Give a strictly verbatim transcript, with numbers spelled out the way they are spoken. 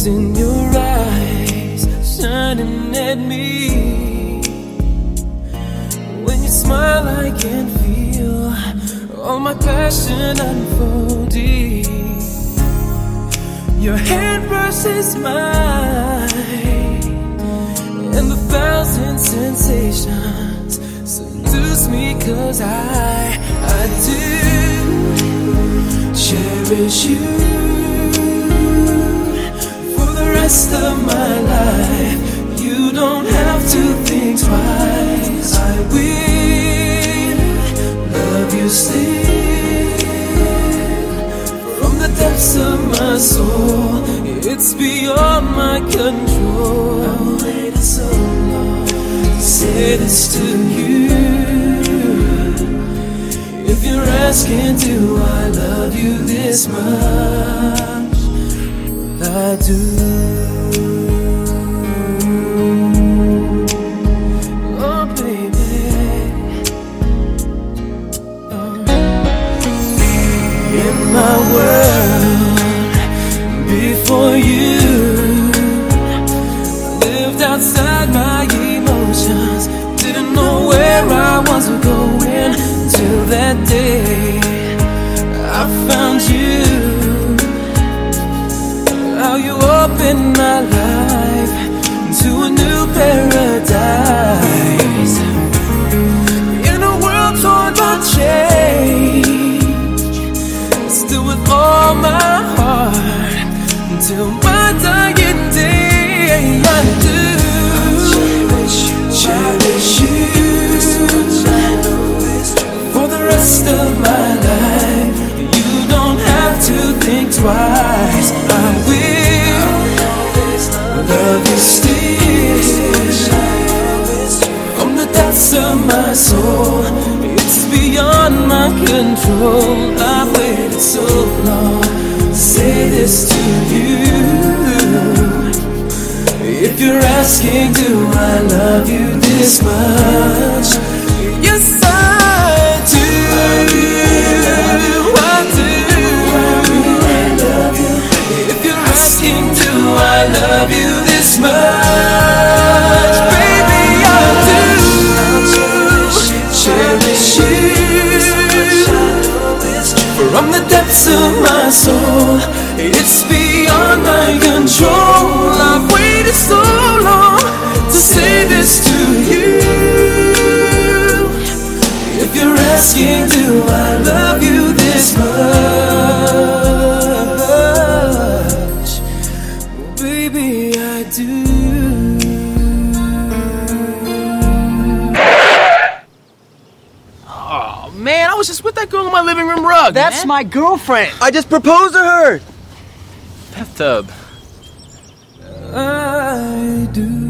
What's in your eyes shining at me? When you smile I can feel all my passion unfolding. Your hand versus mine, and the thousand sensations seduce me, cause I, I do cherish you for the rest of my life. You don't have to think twice. I will love you still from the depths of my soul. It's beyond my control. I waited so long to say this to you. If you're asking, do I love you this much? Well, I do. Oh, baby. Oh. In my world, before you, lived outside my emotions. Didn't know where I was going till that day I found you. How you opened my life to a new paradise. In a world torn by change, still with all my heart, till my dying day, I do cherish you for the rest of my life. You don't have to think twice. I will love you still from the depths of my soul. It's beyond my control. I've waited so long to say this to you. If you're asking, do I love you this much? Yes, I do. I do. If you're asking, do I love you this much? Baby, I do. Cherish you from the depths of my soul. It's beyond my control. I've waited so long to say this to you. If you're asking, do I love you this much? Well, baby, I do. Oh, man, I was just with that girl on my living room rug. That's man. my girlfriend. I just proposed to her. Bathtub. I do.